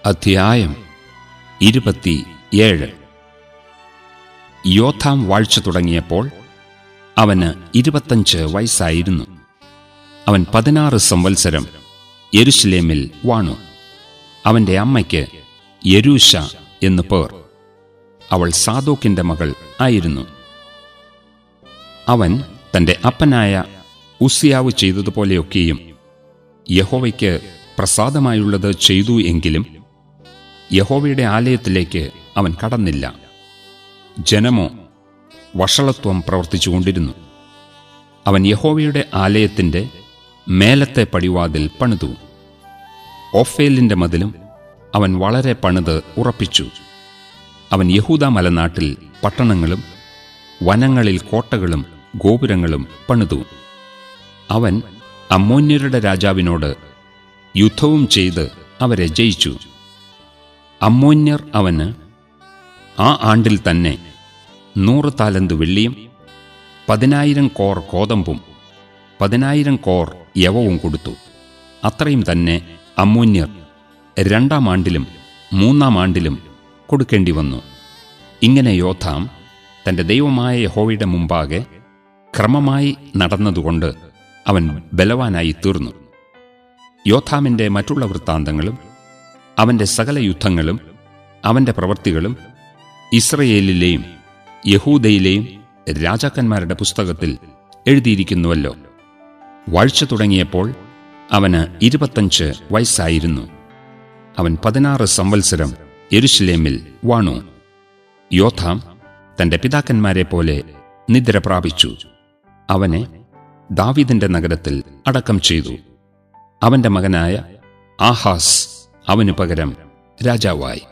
അധ്യായം 27. യോഥാം വാഴ്ച തുടങ്ങിയപ്പോൾ അവന് 25 വയസ്സായിരുന്നു. അവൻ 16 സംവത്സരം യെരുശലേമിൽ വാണു. അവന്റെ അമ്മയ്ക്ക് യെരൂശ എന്നു പേർ. അവൾ സാദോക്കിന്റെ മകൾ ആയിരുന്നു. അവൻ തന്റെ അപ്പനായ ഉസ്സിയാവ് ചെയ്തതുപോലെയൊക്കെയും യഹോവയ്ക്ക് പ്രസാദമായുള്ളത് ചെയ്തു. എങ്കിലും യഹോവയുടെ ആലയത്തിലേക്ക് അവൻ കടന്നില്ല. ജനമോ വഷളത്വം പ്രവർത്തിച്ചുകൊണ്ടിരുന്നു. അവൻ യഹോവയുടെ ആലയത്തിന്റെ മേലത്തെ പടിവാതിൽ പണിതു. ഓഫേലിന്റെ മതിലും അവൻ വളരെ പണിത് ഉറപ്പിച്ചു. അവൻ യഹൂദാ മലനാട്ടിൽ പട്ടണങ്ങളും വനങ്ങളിൽ കോട്ടകളും ഗോപുരങ്ങളും പണിതു. അവൻ അമ്മോന്യരുടെ രാജാവിനോട് യുദ്ധവും ചെയ്ത് അവരെ ജയിച്ചു. അമ്മോന്യർ അവന് ആ ആണ്ടിൽ തന്നെ 100 താലന്ത് വെള്ളിയും 10,000 കോർ കോതമ്പും 10,000 കോർ യവവും കൊടുത്തു. അത്രയും തന്നെ അമ്മോന്യർ 2-ാം ആണ്ടിലും 3-ാം ആണ്ടിലും കൊടുക്കേണ്ടി വന്നു. ഇങ്ങനെ യോഥാം തന്റെ ദൈവമായ യഹോവയുടെ മുമ്പാകെ ക്രമമായി നടന്നതുകൊണ്ട് അവൻ ബലവാനായി തീർന്നു. യോഥാമിന്റെ മറ്റുള്ള വൃത്താന്തങ്ങളും അവന്റെ സകല യുദ്ധങ്ങളും അവന്റെ പ്രവൃത്തികളും ഇസ്രയേലിലെയും യഹൂദയിലെയും രാജാക്കന്മാരുടെ പുസ്തകത്തിൽ എഴുതിയിരിക്കുന്നുവല്ലോ. വാഴ്ച തുടങ്ങിയപ്പോൾ അവന് 25 വയസ്സായിരുന്നു. അവൻ 16 സംവത്സരം യെരുശലേമിൽ വാണു. യോഥാം തന്റെ പിതാക്കന്മാരെ പോലെ നിദ്ര പ്രാപിച്ചു. അവനെ ദാവീദിന്റെ നഗരത്തിൽ അടക്കം ചെയ്തു. അവന്റെ മകനായ ആഹാസ് അവനു പകരം രാജാവായി.